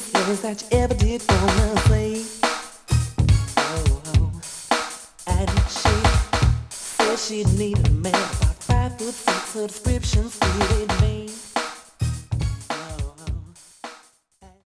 feelings that you ever did wanna say. Oh, and she said she needed a man about 5'6", her description fitted me.